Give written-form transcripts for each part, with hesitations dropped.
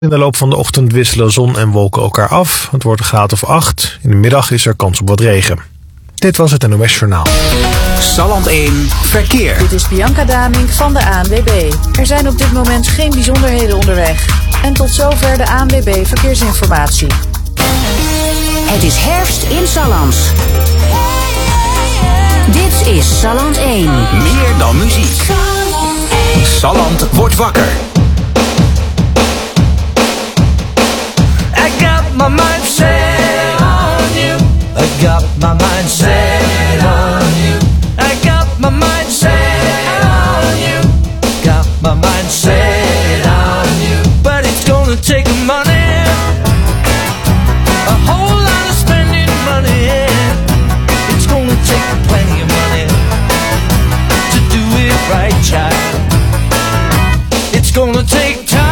In de loop van de ochtend wisselen zon en wolken elkaar af. Het wordt een graad of 8. In de middag is er kans op wat regen. Dit was het NOS Journaal. Salland 1 Verkeer. Dit is Bianca Damink van de ANWB. Er zijn op dit moment geen bijzonderheden onderweg. En tot zover de ANWB Verkeersinformatie. Het is herfst in Salland. Dit is Salland 1. Meer dan muziek. Salland wordt wakker. I got my mind set on you. I got my mind set on you. I got my mind set on you. Got my mind set on you. But it's gonna take money, a whole lot of spending money. It's gonna take plenty of money to do it right, child. It's gonna take time.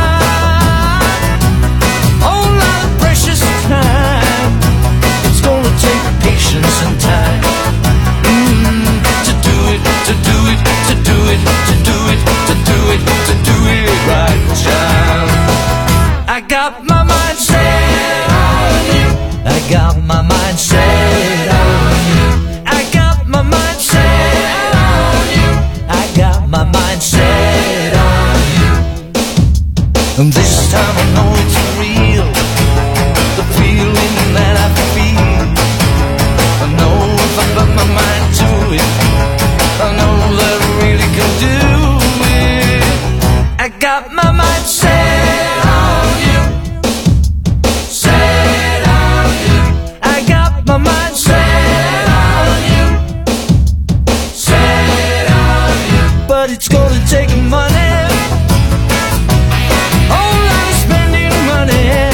Patience and time to do it, to do it, to do it, to do it, to do it, to do it right, child. I got my mind set on you. I got my mind set on you. I got my mind set on you. I got my mind set on you. And this time I know it's real, the feeling that I feel. I know if I put my mind to it, I know that I really can do it. I got my mind set on you, set on you. I got my mind set on you, set on you. But it's gonna take money, whole lot of spending money.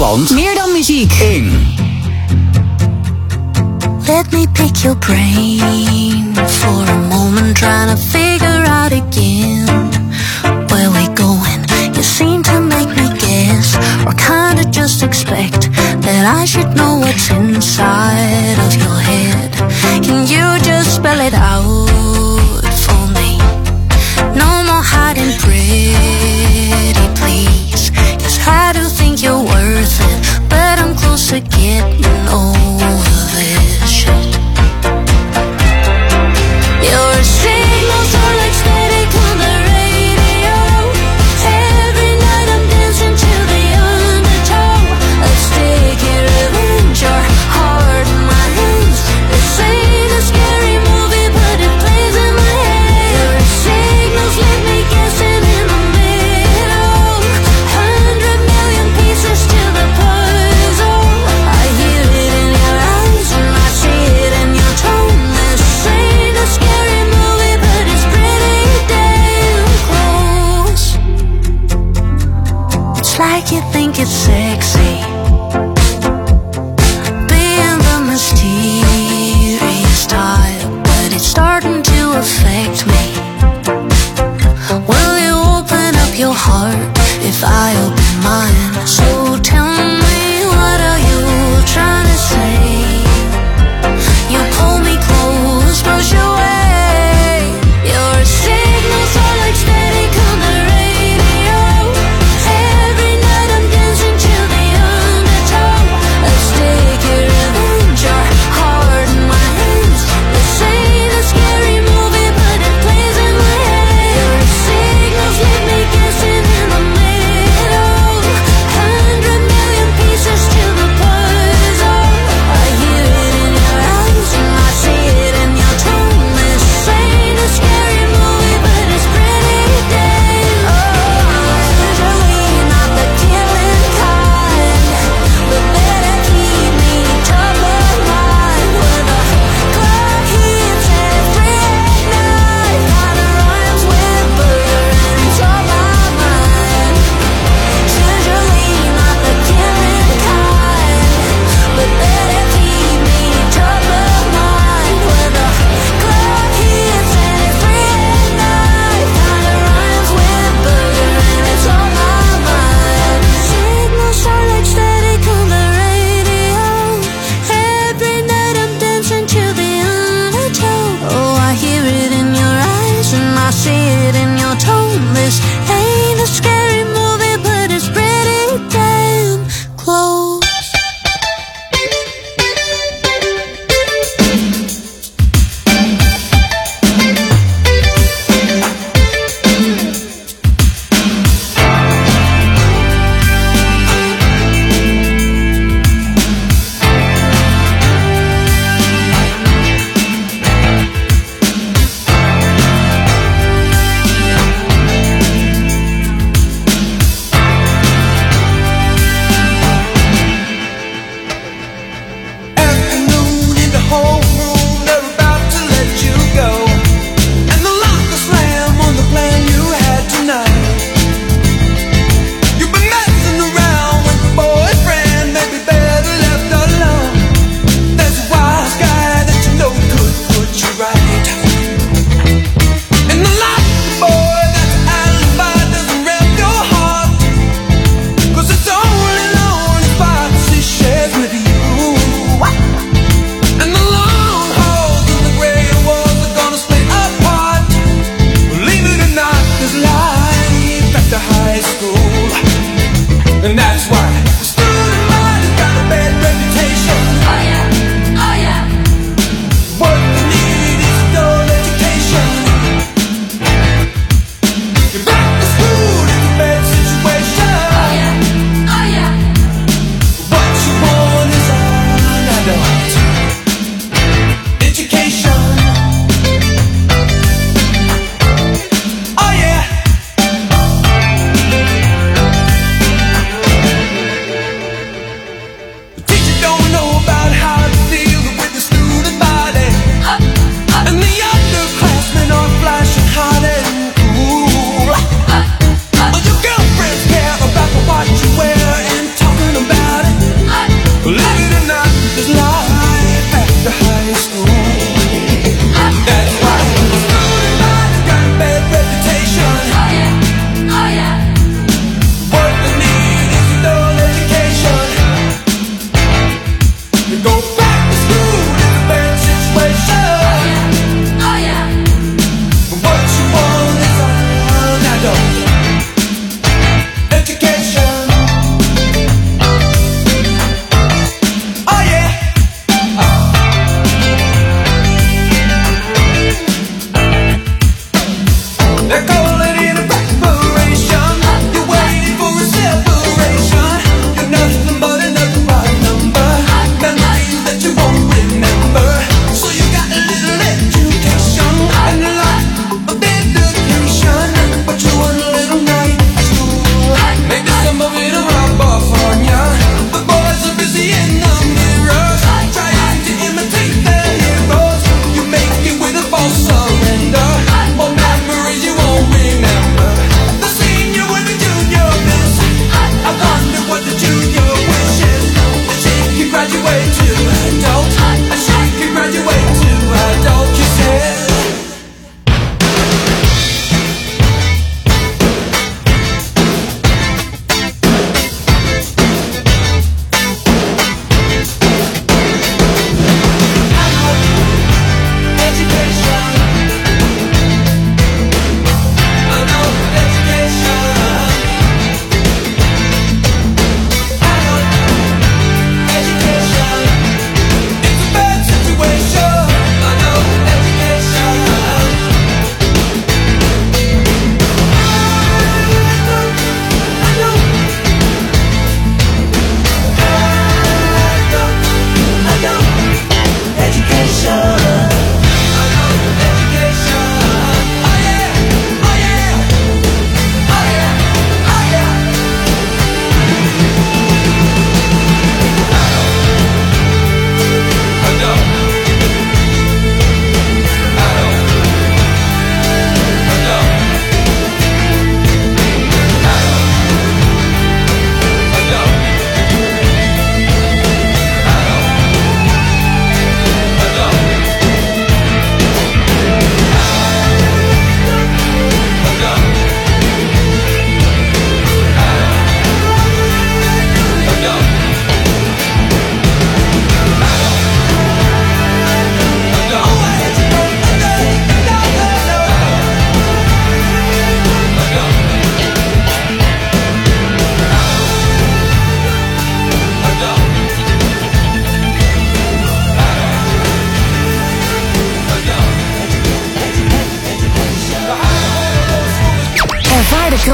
Salland. Meer dan muziek. 1. Let me pick your brain for a moment, trying to figure out again where we going. You seem to make me guess, or kinda just expect that I should know what's inside of your head. Can you just spell it out for me? No more hiding pretty, please. 'Cause I do think you're worth it, but I'm close to getting over this shit. Your signals are like static on the radio. Every night I'm dancing to the undertow. Let's take your revenge, your heart in my hands. This ain't a scary movie, but it plays in my head. Your signals let me guessing in the middle. 100 million pieces to the puzzle. I hear it in your eyes and I see it in your tone. This ain't a scary movie, but it's pretty damn close. It's like you think it's sexy, being the mysterious type, but it's starting to affect me. Will you open up your heart if I open mine? So tell me, what are you trying to say? You pull me close, push away. Your signals are like static on the radio. Every night I'm dancing to the undertow. Let's take your revenge, your heart in my hands. This ain't a scary movie, but it plays in my head. Your signals let me guessing in the middle.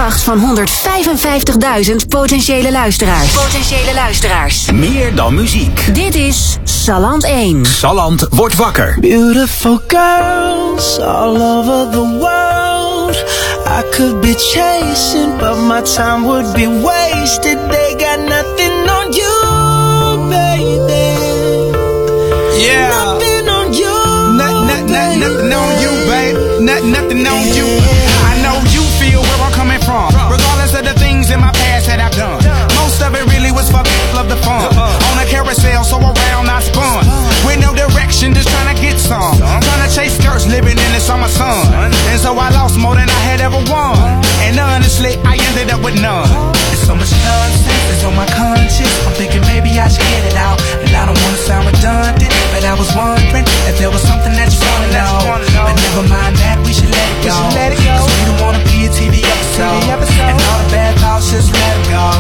aandacht van 155.000 potentiële luisteraars. Meer dan muziek. Dit is Salland 1. Salland wordt wakker. Beautiful girls all over the world. I could be chasing, but my time would be wasted. They got nothing on you, baby. Yeah. Nothing on you. Nothing on you, babe. Nothing on you. I know you feel where I'm coming from, regardless of the things in my past that I've done. Most of it really was for love the fun. On a carousel, so around I spun. With no direction, just trying to get some. Trying to chase skirts, living in the summer sun. And so I lost more than I had ever won. And honestly, I ended up with none. There's so much nonsense that's on my conscience. I'm thinking maybe I should get it out. And I don't want to sound redundant, but I was wondering if there was something that you wanna know. But never mind that, we should let it go. Cause we don't wanna be a TV episode. And all the bad thoughts, just let them go.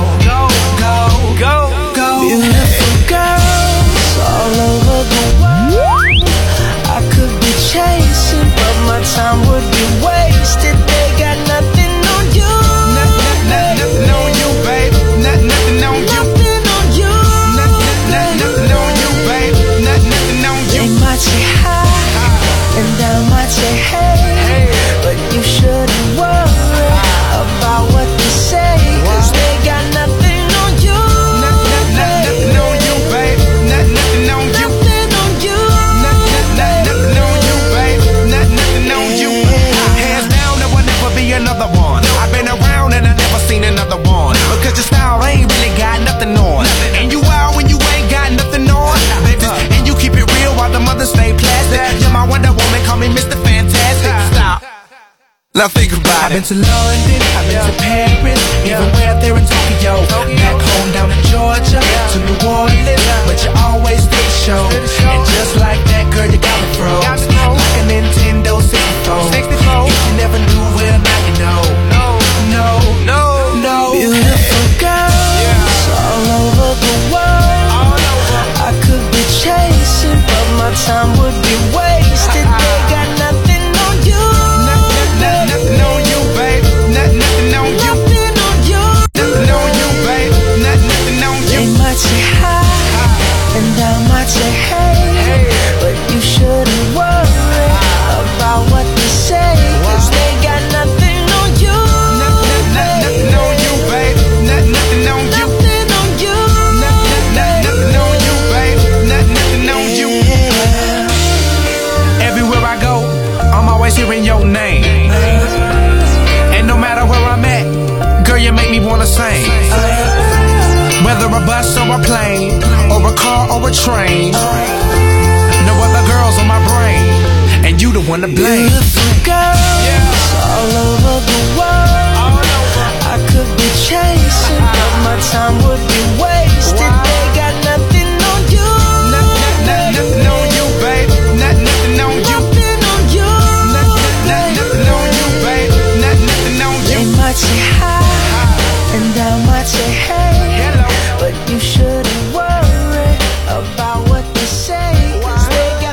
Go. Beautiful girls all over the world. I could be chasing, but my time would be wasted. They got nothing on you. Nothing on you, babe. Nothing on you. Nothing on you. Nothing on you, babe. Nothing on you. They might say hi, and I might say hey, but you shouldn't worry about what they say, cause they got nothing on you. Nothing on you, babe. Nothing on you. Nothing on you. Nothing on you, babe. Nothing on you. Hands down, there will never be another one. I've been around and I never seen another one. Because your style ain't really got nothing on. And you wild when you ain't got nothing on. And you keep it real while the mothers stay plastic. You're my Wonder Woman, call me Mr. Fantastic. Stop. Now think about it. I've been to London, I've been to Paris, even way out there in Tokyo. Back home down in Georgia, to New Orleans, but you always did the show. And just like that, girl, you got me froze. Like a Nintendo 64. If you never knew, well, now you know. No. Beautiful girls all over the world. I could be chasing, but my time would be wasted. They got nothing on you. Nothing on you, babe. Nothing on you. Nothing on you. Nothing on you, babe. Nothing on you. They might say hi, and I might say hey, but you shouldn't worry about what they say, cause they got nothing on you. Nothing on you, babe. Nothing on you. Nothing on you. Nothing on you, babe. Nothing on you. Everywhere I go, I'm always hearing your name. And no matter where I'm at, girl, you make me wanna sing. Whether a bus or a plane, or a car or a train, no other girls on my brain, and you the one to blame. Beautiful girls all over the world. I could be chasing, but my time would be wasted. They got nothing on you. Nothing on you, babe. Nothing on you. Nothing on you. Nothing on you, babe. Nothing on you. They might say hi, and I might say hey, but you shouldn't worry about what they say, cause they got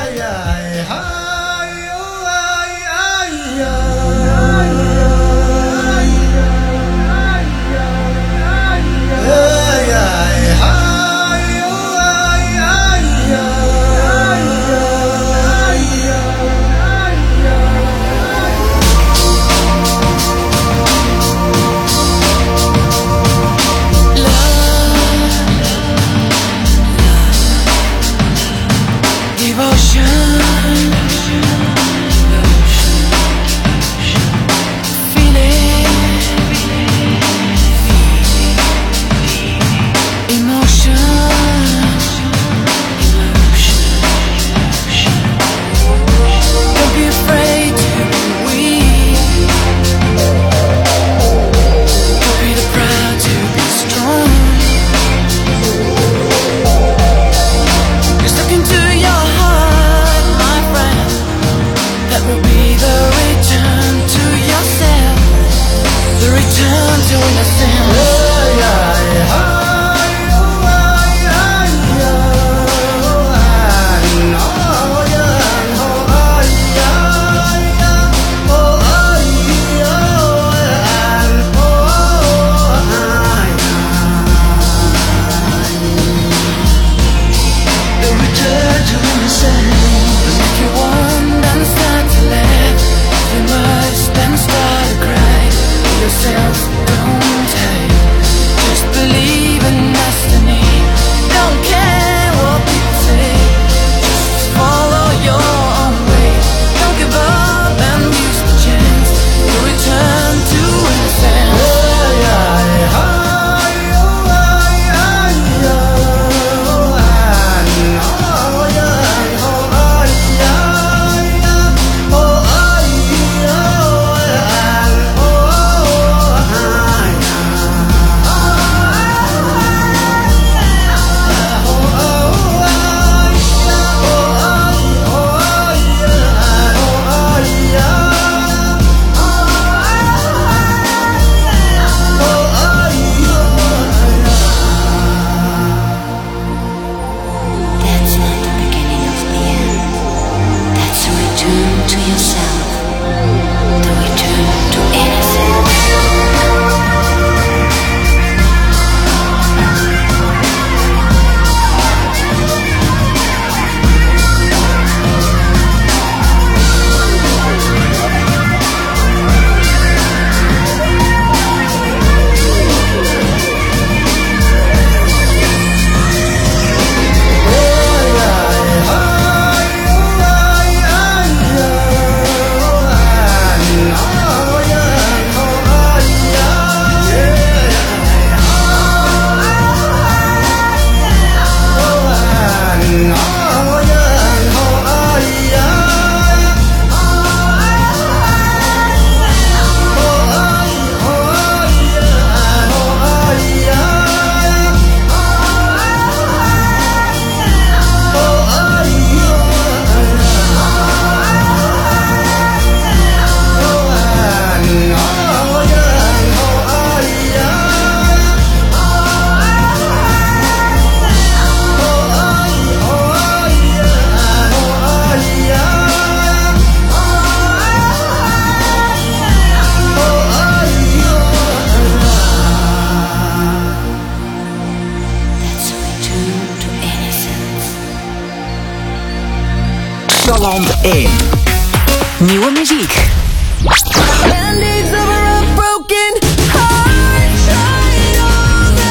Salland 1. Nieuwe muziek. Band-aids over a broken heart. Trying all the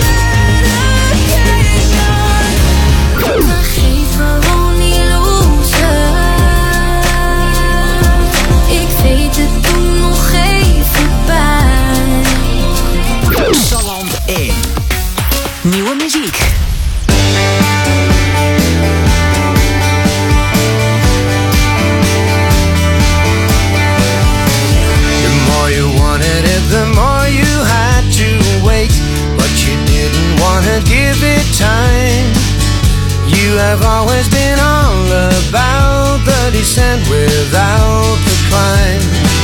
medication. Maar geef gewoon niet loser. Ik weet het doet nog even pijn. Salland 1. Nieuwe muziek. The more you had to wait, but you didn't want to give it time. You have always been all about the descent without the climb.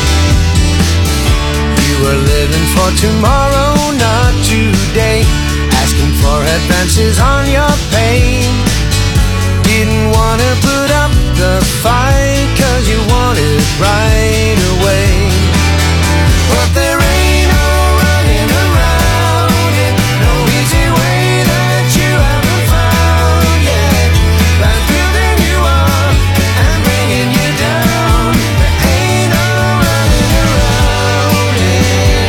You were living for tomorrow, not today, asking for advances on your pain. Didn't want to put up the fight, 'cause you wanted right away. But there ain't no running around it, no easy way that you haven't found yet. That's building you up and bringing you down. There ain't no running around it.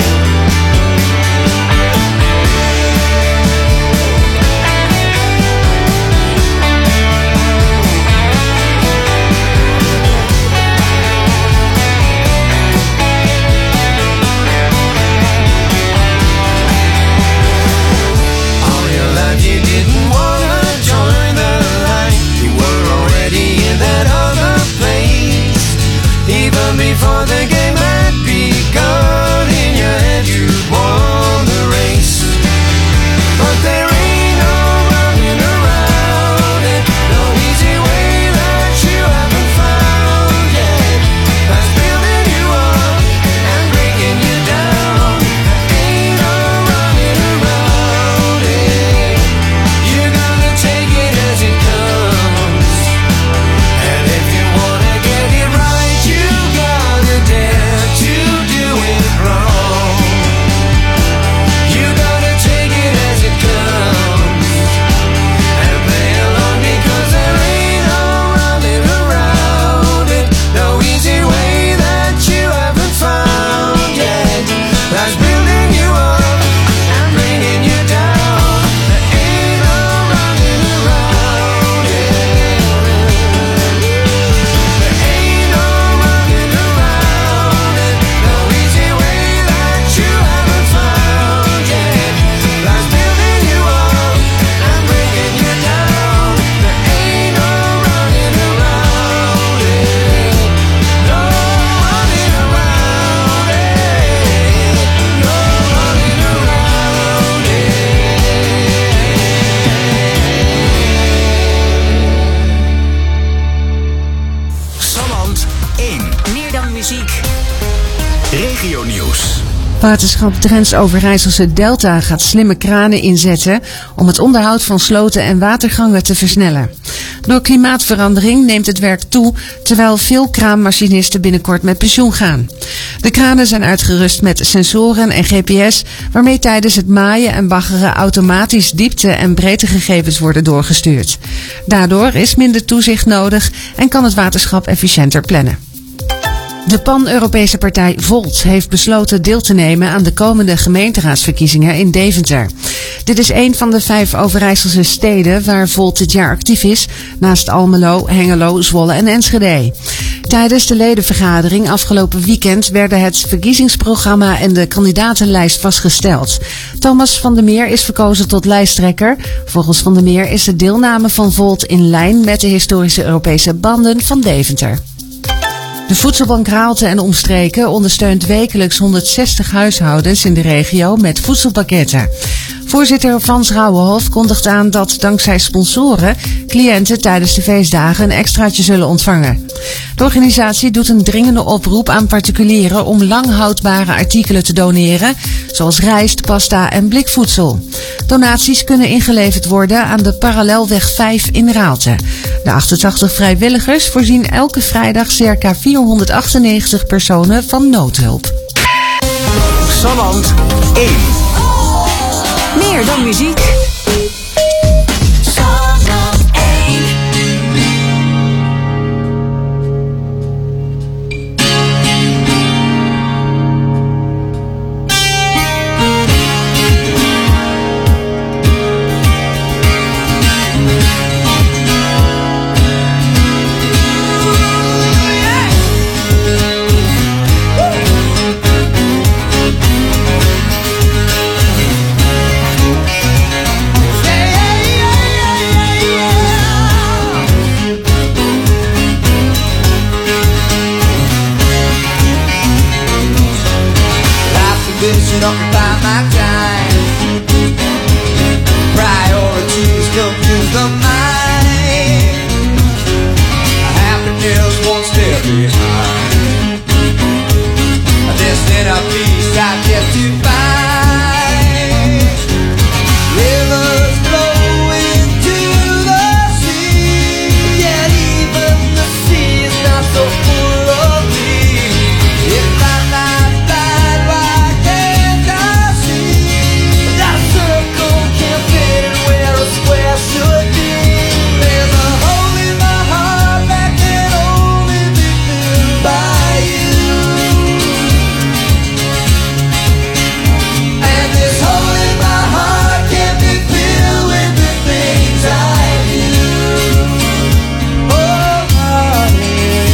You didn't wanna join the line. You were already in that other place. Even before the game had begun, in your head you won the race. But there ain't no running around it, no easy way that you haven't found yet. That's building you up and breaking you down. There ain't no running around it. You're gonna take it as it comes. And if you wanna get it right, you gotta dare to do it wrong. You gotta take it as it comes and play along, because there ain't no running around it, no easy way that you haven't found yet. That's building you up and bringing you down. There ain't no running around it. There ain't no running around it, no easy way that you haven't found yet. That's building you up and bringing you down. There ain't no running around it. No running around it. No running around it. Salland 1. Meer dan muziek. Regionieuws. Waterschap Drents-Overijsselse Delta gaat slimme kranen inzetten om het onderhoud van sloten en watergangen te versnellen. Door klimaatverandering neemt het werk toe, terwijl veel kraanmachinisten binnenkort met pensioen gaan. De kranen zijn uitgerust met sensoren en GPS, waarmee tijdens het maaien en baggeren automatisch diepte- en breedtegegevens worden doorgestuurd. Daardoor is minder toezicht nodig en kan het waterschap efficiënter plannen. De Pan-Europese partij Volt heeft besloten deel te nemen aan de komende gemeenteraadsverkiezingen in Deventer. Dit is een van de 5 Overijsselse steden waar Volt dit jaar actief is, naast Almelo, Hengelo, Zwolle en Enschede. Tijdens de ledenvergadering afgelopen weekend werden het verkiezingsprogramma en de kandidatenlijst vastgesteld. Thomas van der Meer is verkozen tot lijsttrekker. Volgens Van der Meer is de deelname van Volt in lijn met de historische Europese banden van Deventer. De Voedselbank Raalte en omstreken ondersteunt wekelijks 160 huishoudens in de regio met voedselpakketten. Voorzitter Frans Rauwenhof kondigt aan dat dankzij sponsoren cliënten tijdens de feestdagen een extraatje zullen ontvangen. De organisatie doet een dringende oproep aan particulieren om lang houdbare artikelen te doneren, zoals rijst, pasta en blikvoedsel. Donaties kunnen ingeleverd worden aan de Parallelweg 5 in Raalte. De 88 vrijwilligers voorzien elke vrijdag circa 498 personen van noodhulp. Salland 1. Meer dan muziek. Salland 1. my time. Priorities confuse the mind. Happiness one step behind. This inner peace I've yet to find. Rivers flow into the sea, yet even the sea is not so full of me. If I'm not blind, why can't I see that a circle can't fit where a square should be? There's a hole in my heart that can only be filled by you. And this hole in my heart can't be filled with the things I do. Oh, heartache.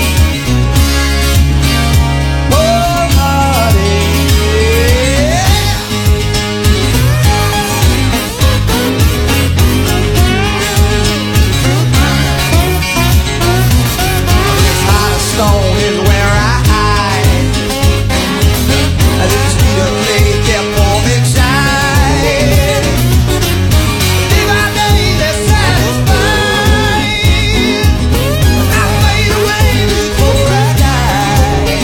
Oh, heartache. This heart of stone is where I hide. This beat of clay kept warm inside. If I need to satisfy, I fade away before I die.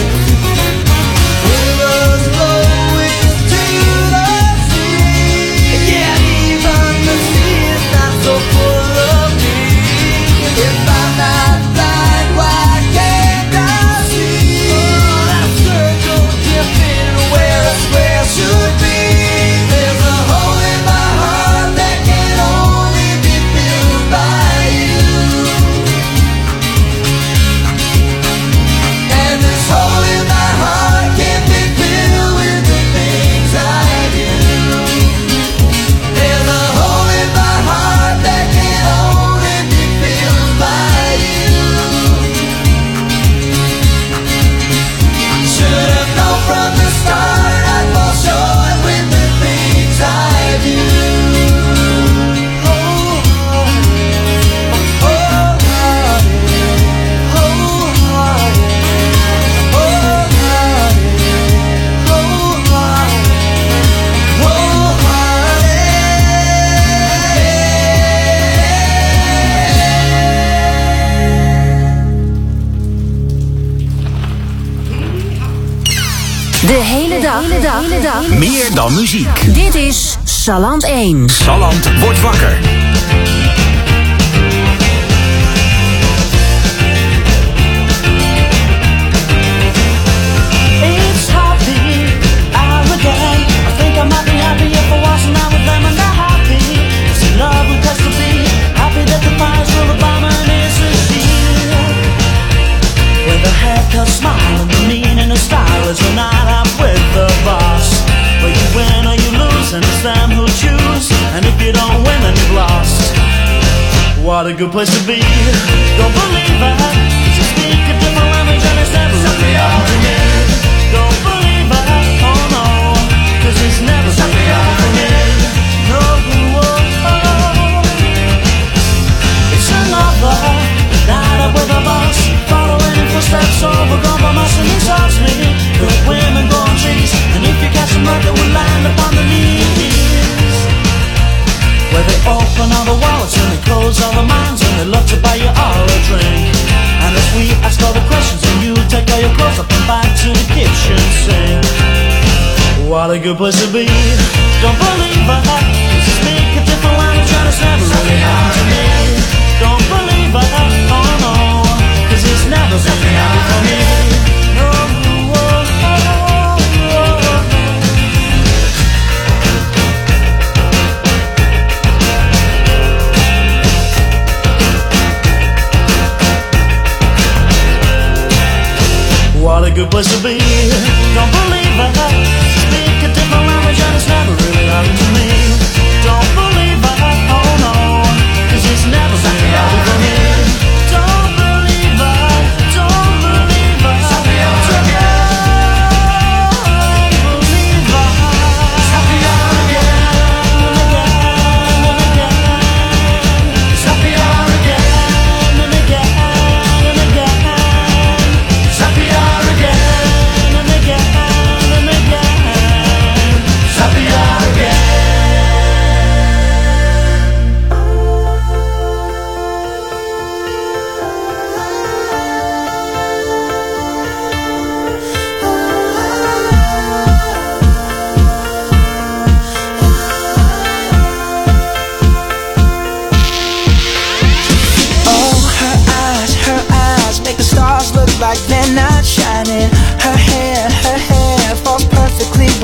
Rivers flow into the sea, yet even the sea is not so full of me. If I'm not blind, why can't I see that circle can't fit where a square should be? There's a hole in my heart that can only be filled by you. And this hole in my heart can't be filled with the things I do. There's a hole in my heart that can only be filled by you. Should have known from the start I'd fall short with the things I do. Oh, heartache. Oh, heartache. Oh, heartache. Oh, heartache. Oh, heartache. Oh, De hele dag. Meer dan muziek. Dit is Salland 1. Salland wordt wakker. It's happy hour again. I think I might be happy if I wasn't out with them and they're happy. It's in love with us to be happy that the fires will abound is a shield. With a haircut, smile, and the meaning of style is a night out with the boss. Where you win or you lose, and it's them who choose. And if you don't win, then you've lost. What a good place to be. Don't believe it. You speak a different language and it's never really hard to hear. Don't believe it. Oh no. Cause it's never really hard to hear. No. It's another night up with a boss. Following in footsteps over compromise and he talks me. Good women go on trees. And if you catch them right, they will land upon the knees. Where they open all the wallets and they close all the minds and they love to buy you all a drink. And as we ask all the questions and you take all your clothes up and back to the kitchen sink. What a good place to be. Don't believe it. Cause you speak a different language and it's never really hard to me. Don't believe it. Oh no. Cause it's never really hard for me. No. What a good place to be. Don't believe it. Speak a different language and it's never really happened to me. Don't believe it. Oh no. Cause it's never really happened for me. Don't believe it. Don't believe it. Don't believe it. It's happy hour again and again and again. It's happy hour again and again and again. It's happy hour again.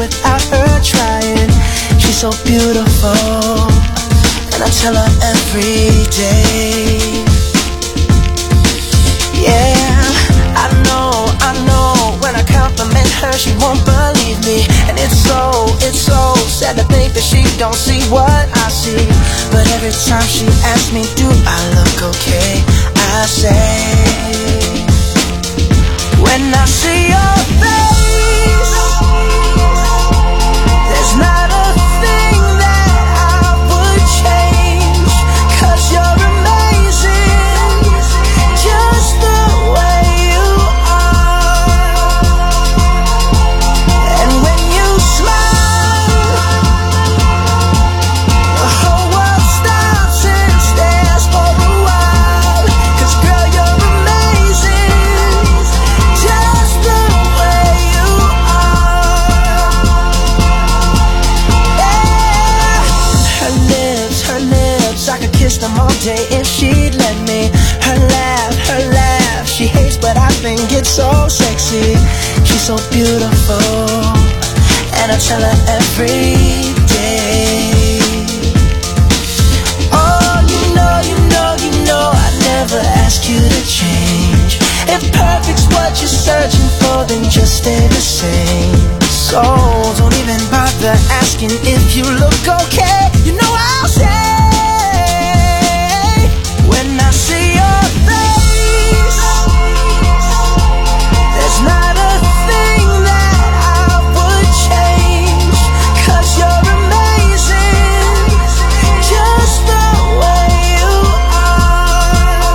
without her trying. She's so beautiful, and I tell her every day. Yeah, I know, when I compliment her, she won't believe me. And it's so sad to think that she don't see what I see. But every time she asks me, do I look okay, I say, when I see your face, there's not a thing that I would change. 'Cause you're amazing, just the way you are. And when you smile, the whole world stops and stares for a while. 'Cause girl, you're amazing, just the way you are. Yeah. Her lips, I could kiss them all day if she'd let me. Her laugh, she hates but I think it's so sexy. She's so beautiful, and I tell her every day. Oh, you know, I never ask you to change. If perfect's what you're searching for, then just stay the same. So don't even bother asking if you look okay. You know I'll say, when I see your face, there's not a thing that I would change. 'Cause you're amazing, just the way you are.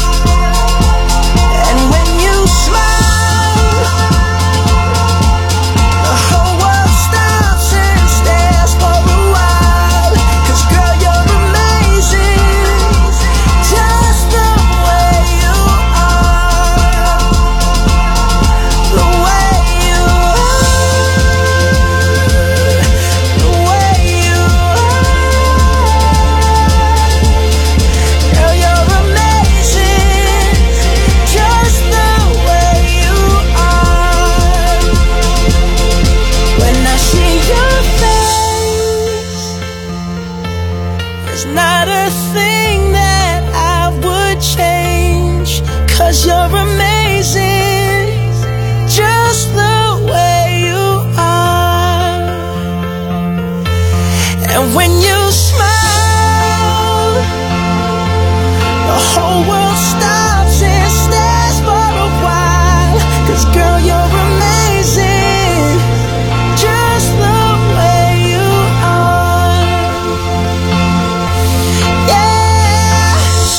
And when you smile, the whole world stops and stares for a while. 'Cause girl, you're amazing, just the way you are. The way you are. The way you are. Girl, you're amazing, just the way you are. When I see your face, there's not a thing that I would change. 'Cause you're amazing, just the way you are. And when you smile, the whole world stops and stares for a while. 'Cause girl, you're amazing, just the way you are. Yeah.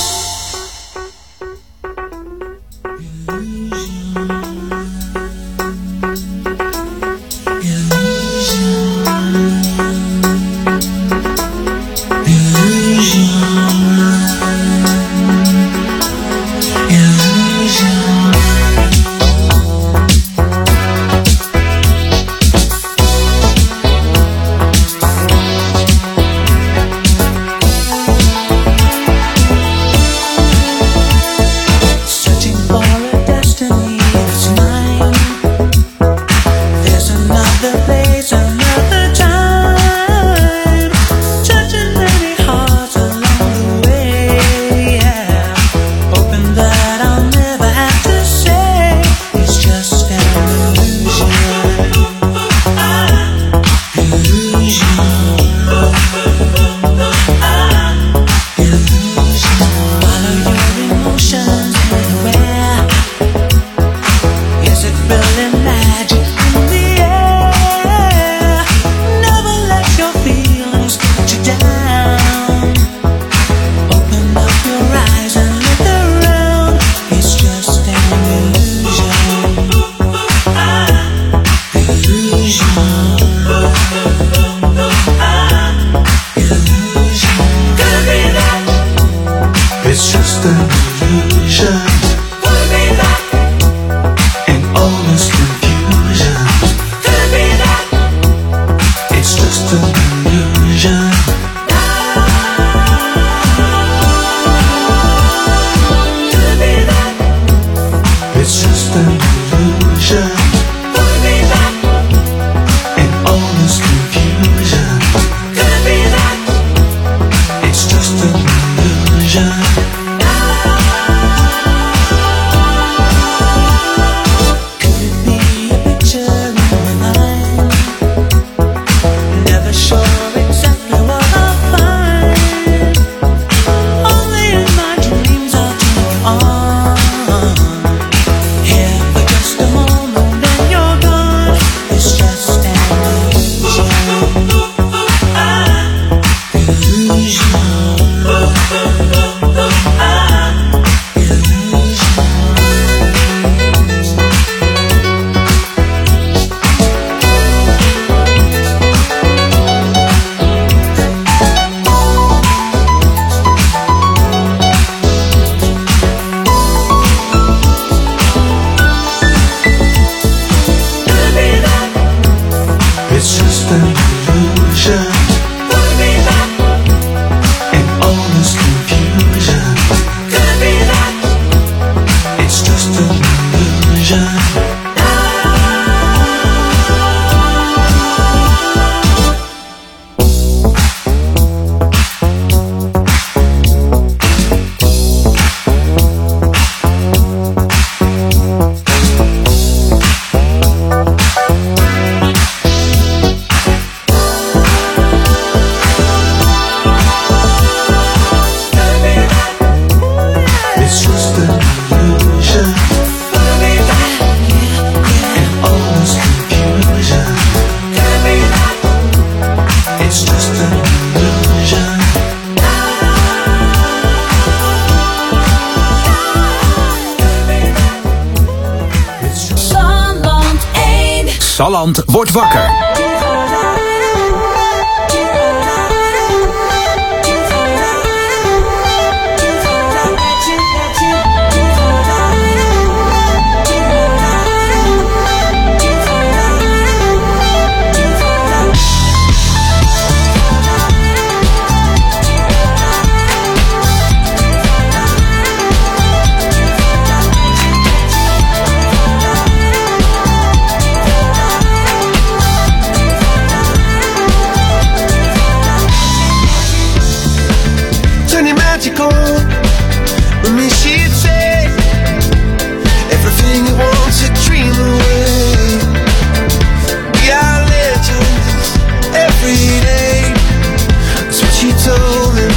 Searching for a destiny that's mine. There's another place, another time. Touching many hearts along the way, yeah. Hoping that I'll never have to say it's just an illusion. Follow your emotions everywhere. Is it really magic in the air? Never let your feelings get you down. Open up your eyes and look around. It's just an illusion. Could be that. It's just an illusion Could be that. in all this confusion. Could be that. It's just an illusion. Could be that. It's just an illusion Could be that. in all Salland wordt wakker. With me she'd say everything you want to dream away. We are legends every day. That's what she told me.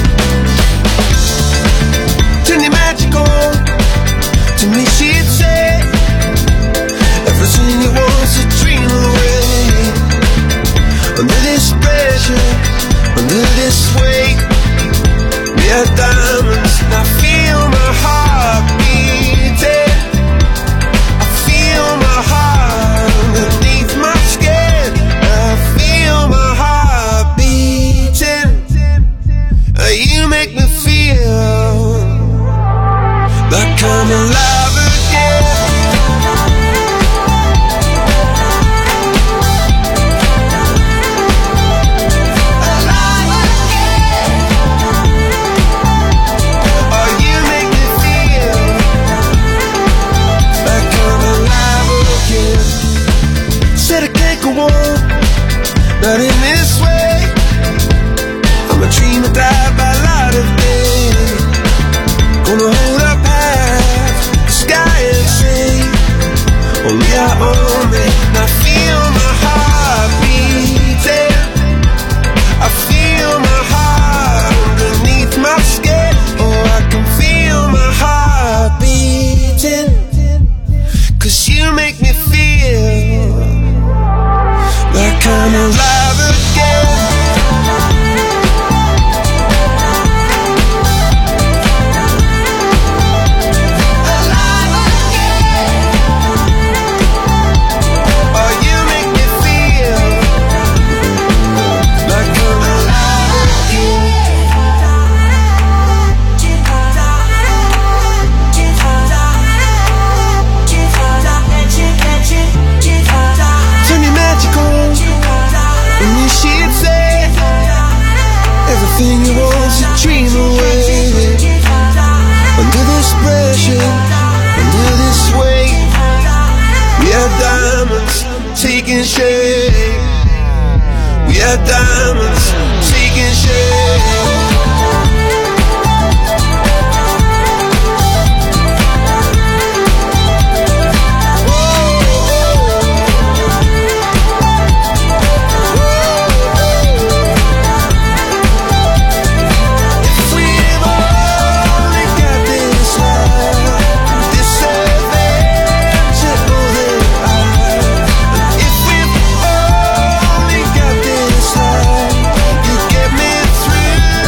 Turn your magic on. To me she'd say everything you want to dream away. Under this pressure, under this weight, we are diamonds, and I feel my heart beating. I feel my heart underneath my skin. I feel my heart beating. You make me feel like I'm alive again. Not in this way. I'm a dreamer, die by light of day. Gonna hold up half the sky and say, only I own it. And I feel my heart beating. I feel my heart underneath my skin. Oh, I can feel my heart beating. 'Cause you make me feel like I'm alive again. Alive again. Oh, you make me feel like I'm alive again. Turn your magic on. And you she'd say everything you want to dream away. Under this pressure, under this weight, we are diamonds taking shape. We are diamonds taking shape. Through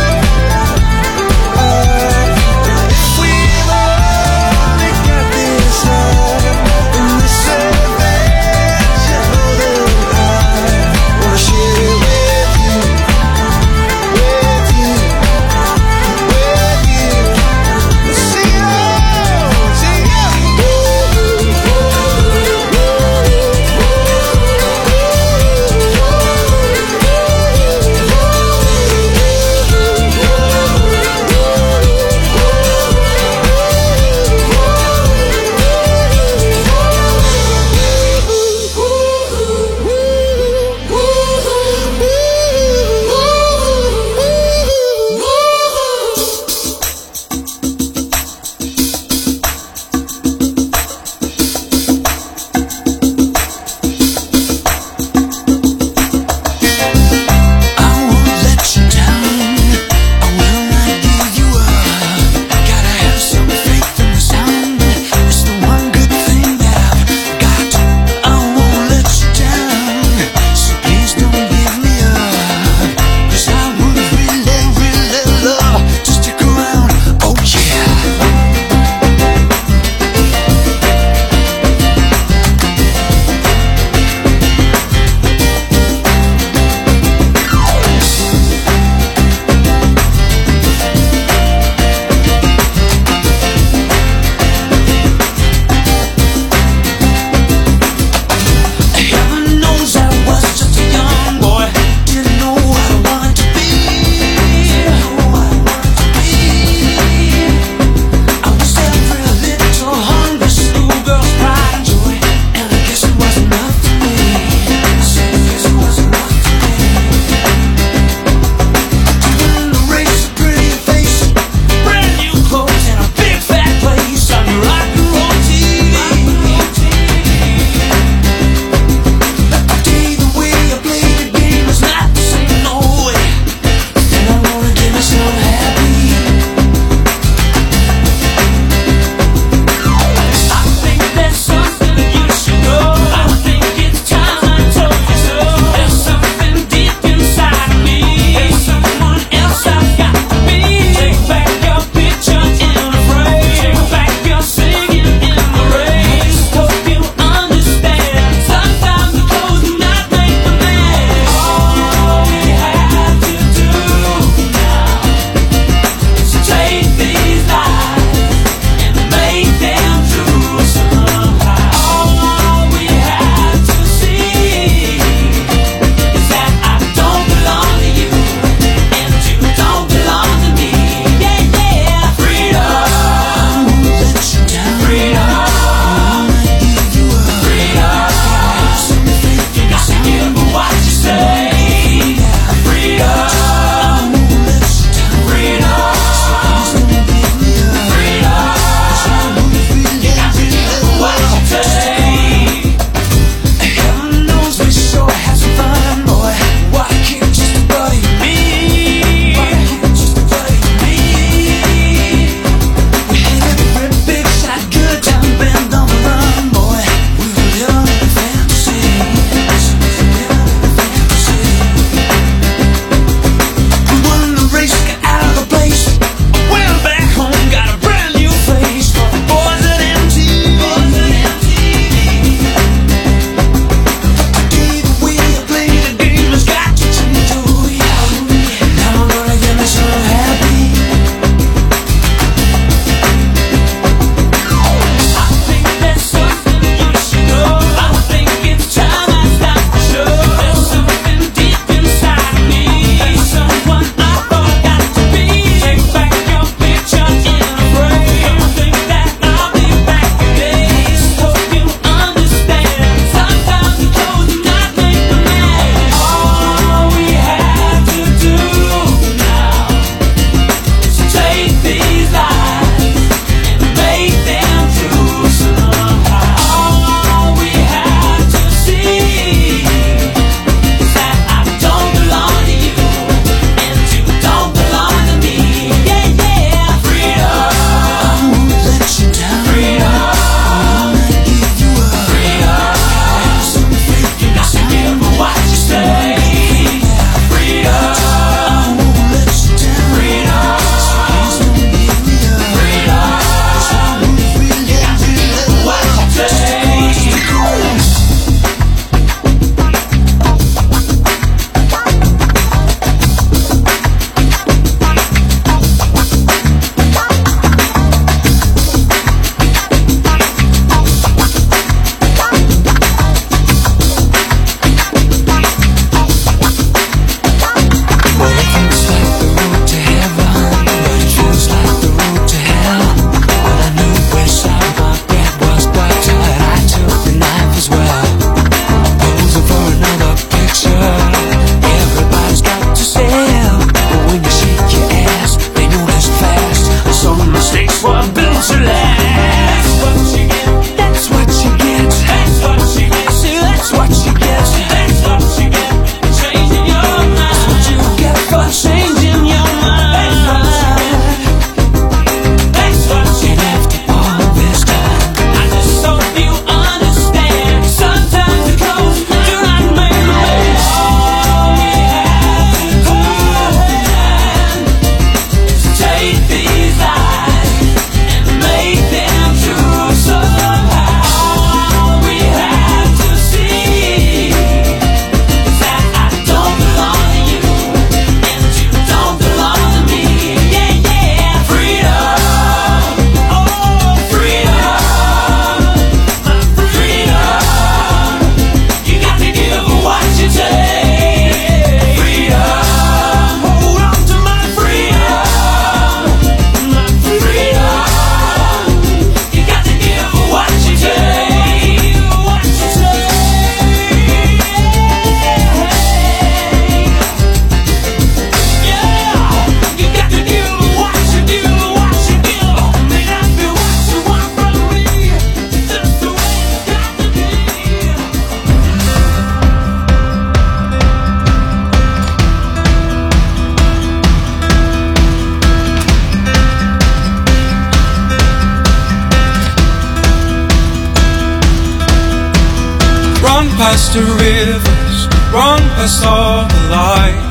faster rivers run past all the light.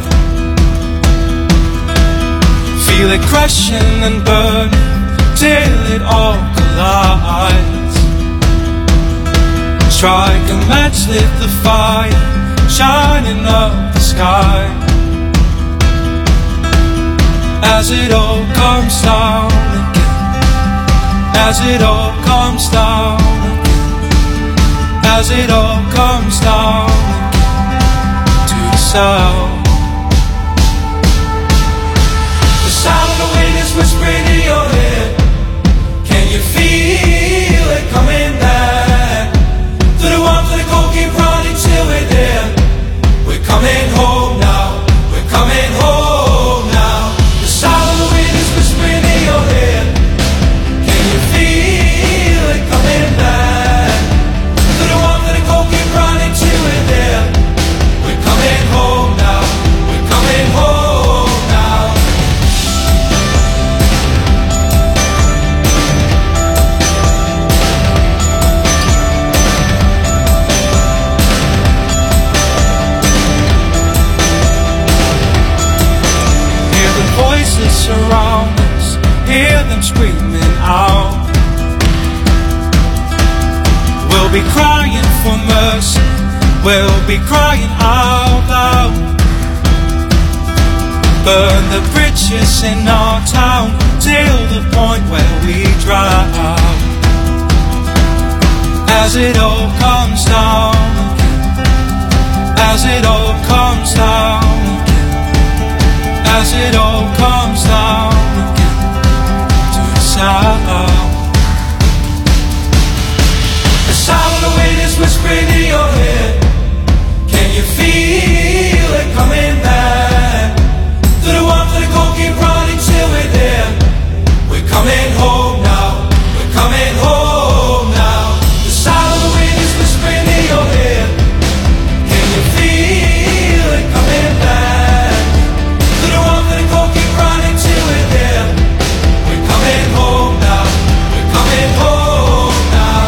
Feel it crashing and burning till it all collides. Strike a match, lit the fire, shining up the sky. As it all comes down again, as it all comes down again, as it all comes down again to the sound. The sound of the wind is whispering in your head. Can you feel it coming back? To the warmth of the cold, keep running till we're there. We're coming home now, we're coming home now. The sound of the wind is whispering in your head. Can you feel it coming back? To the warmth of the cold, keep running till we're there. We're coming home now, we're coming home now. Voices surround us, hear them screaming out. We'll be crying for mercy, we'll be crying out loud. Burn the bridges in our town till the point where we drown. As it all comes down again, as it all comes down again, as it all comes down again to the sound. The sound of the wind is whispering in your head. Can you feel it coming back? To the warmth of the cold, keep running till we're there. We're coming home now, we're coming home now. The sound of the wind is whispering in your head. Can you feel it coming back? To the warmth of the cold, keep running till we're there. We're coming home now, we're coming home now.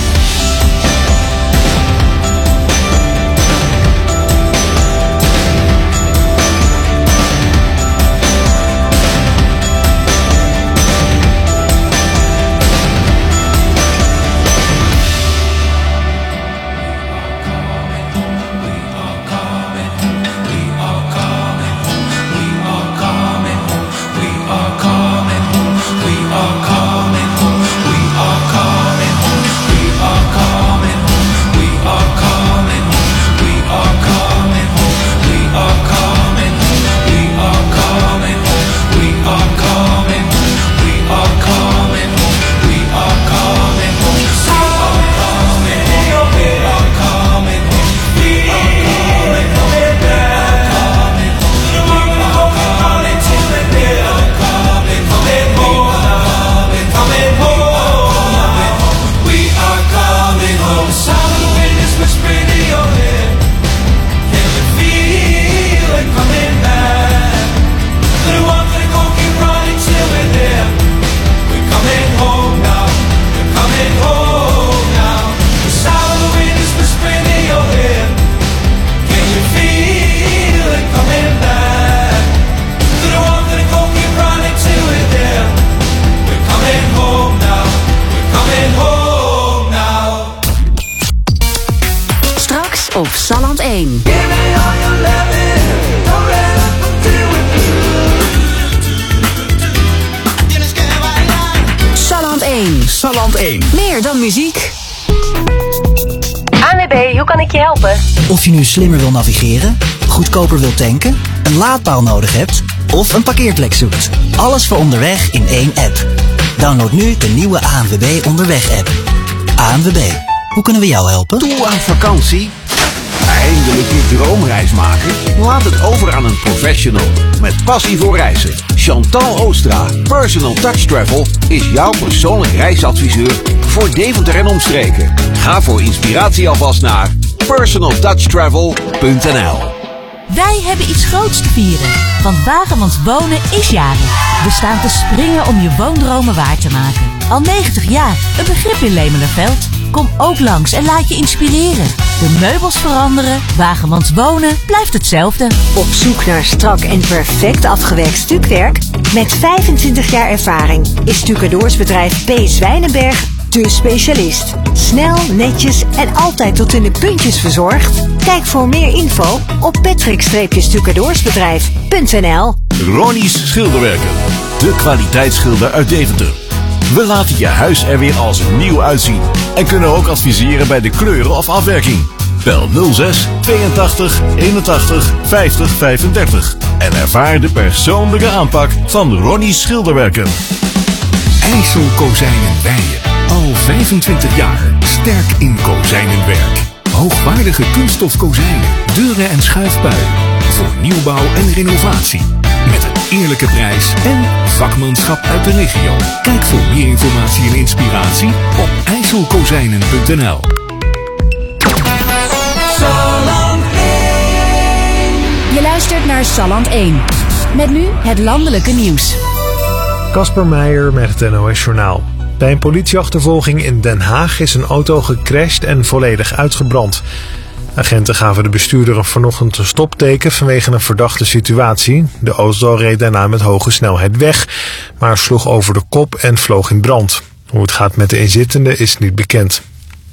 Op Salland 1. Salland 1. Salland 1. Meer dan muziek. ANWB, hoe kan ik je helpen? Of je nu slimmer wil navigeren, goedkoper wil tanken, een laadpaal nodig hebt of een parkeerplek zoekt. Alles voor onderweg in één app. Download nu de nieuwe ANWB Onderweg app. ANWB, hoe kunnen we jou helpen? Toe aan vakantie? Eindelijk je droomreis maken? Laat het over aan een professional met passie voor reizen. Chantal Oostra, Personal Touch Travel, is jouw persoonlijk reisadviseur voor Deventer en omstreken. Ga voor inspiratie alvast naar personaltouchtravel.nl. Wij hebben iets groots te vieren, want Wagemans Wonen is jarig. We staan te springen om je woondromen waar te maken. Al 90 jaar, een begrip in Lemelerveld. Kom ook langs en laat je inspireren. De meubels veranderen, Wagemans Wonen blijft hetzelfde. Op zoek naar strak en perfect afgewerkt stukwerk? Met 25 jaar ervaring is stucadoorsbedrijf P. Zwijnenberg de specialist. Snel, netjes en altijd tot in de puntjes verzorgd? Kijk voor meer info op patrick-stucadoorsbedrijf.nl. Ronnie's Schilderwerken, de kwaliteitsschilder uit Deventer. We laten je huis er weer als nieuw uitzien en kunnen ook adviseren bij de kleuren of afwerking. Bel 06 82 81 50 35 en ervaar de persoonlijke aanpak van Ronnie's Schilderwerken. IJssel Kozijnen Weijen. Al 25 jaar sterk in kozijnenwerk. Hoogwaardige kunststof kozijnen, deuren en schuifpuien. Voor nieuwbouw en renovatie. Met een eerlijke prijs en vakmanschap uit de regio. Kijk voor meer informatie en inspiratie op ijsselkozijnen.nl. Je luistert naar Salland 1. Met nu het landelijke nieuws. Casper Meijer met het NOS Journaal. Bij een politieachtervolging in Den Haag is een auto gecrashed en volledig uitgebrand. Agenten gaven de bestuurder vanochtend een stopteken vanwege een verdachte situatie. De auto reed daarna met hoge snelheid weg, maar sloeg over de kop en vloog in brand. Hoe het gaat met de inzittenden is niet bekend.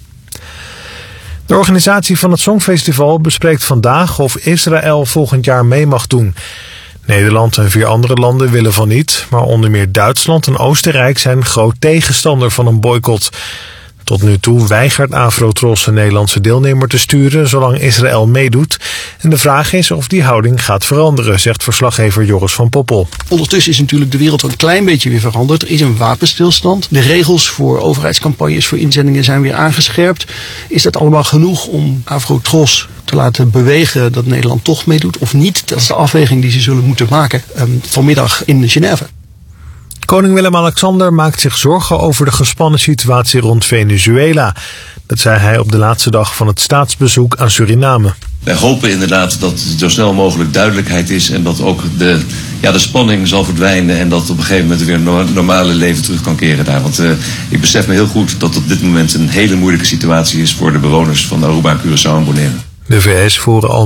De organisatie van het Songfestival bespreekt vandaag of Israël volgend jaar mee mag doen. Nederland en 4 andere landen willen van niet, maar onder meer Duitsland en Oostenrijk zijn groot tegenstander van een boycott. Tot nu toe weigert Afrotros een Nederlandse deelnemer te sturen zolang Israël meedoet. En de vraag is of die houding gaat veranderen, zegt verslaggever Joris van Poppel. Ondertussen is natuurlijk de wereld een klein beetje weer veranderd. Er is een wapenstilstand. De regels voor overheidscampagnes, voor inzendingen zijn weer aangescherpt. Is dat allemaal genoeg om Afrotros te laten bewegen dat Nederland toch meedoet of niet? Dat is de afweging die ze zullen moeten maken vanmiddag in Genève. Koning Willem-Alexander maakt zich zorgen over de gespannen situatie rond Venezuela. Dat zei hij op de laatste dag van het staatsbezoek aan Suriname. Wij hopen inderdaad dat er zo snel mogelijk duidelijkheid is en dat ook de spanning zal verdwijnen en dat op een gegeven moment weer een normale leven terug kan keren daar. Want ik besef me heel goed dat op dit moment een hele moeilijke situatie is voor de bewoners van Aruba, Curaçao en Bonaire. De VS voeren al